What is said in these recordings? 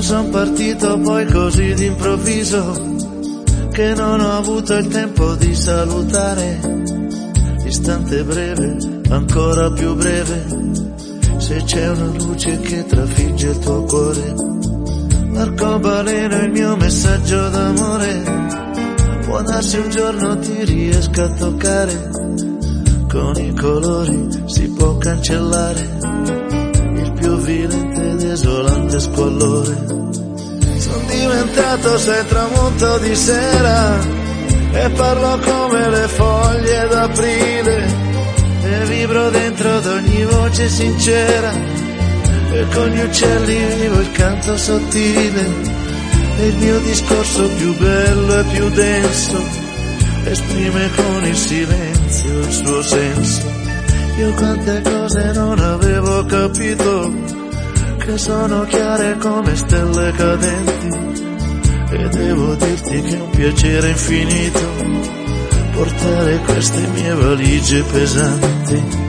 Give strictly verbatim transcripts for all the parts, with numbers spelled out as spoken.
son partito poi così d'improvviso che non ho avuto il tempo di salutare. Istante breve, ancora più breve, se c'è una luce che trafigge il tuo cuore. L'arcobaleno è il mio messaggio d'amore, può darsi un giorno ti riesca a toccare. Con i colori si può cancellare il più violento e desolante squallore. Sono diventato sei tramonto di sera e parlo come le foglie d'aprile e vibro dentro ad ogni voce sincera e con gli uccelli vivo il canto sottile e il mio discorso più bello e più denso esprime con il silenzio il suo senso. Io quante cose non avevo capito, che sono chiare come stelle cadenti, e devo dirti che è un piacere infinito portare queste mie valigie pesanti.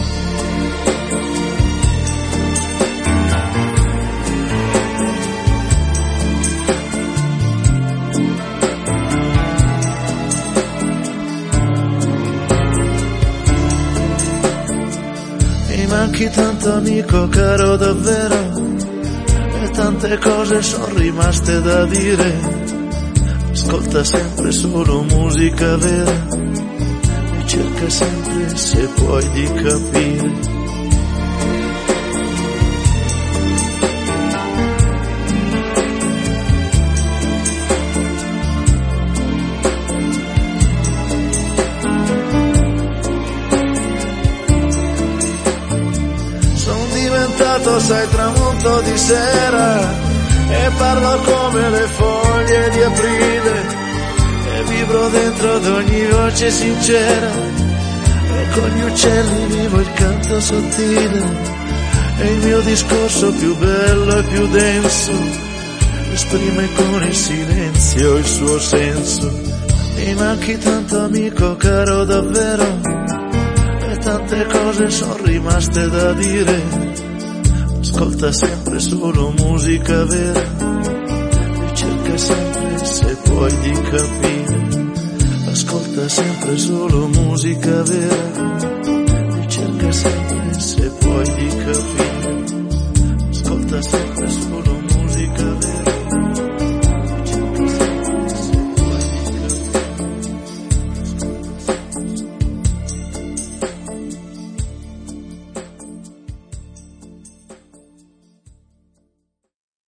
Manchi tanto amico caro davvero, e tante cose sono rimaste da dire. Ascolta sempre solo musica vera e cerca sempre se puoi di capire. Sai tramonto di sera e parlo come le foglie di aprile e vibro dentro ad ogni voce sincera e con gli uccelli vivo il canto sottile e il mio discorso più bello e più denso esprime con il silenzio il suo senso. Mi manchi tanto amico caro davvero, e tante cose sono rimaste da dire. Ascolta sempre solo musica vera e cerca sempre se puoi di capire. Ascolta sempre solo musica vera e cerca sempre se puoi di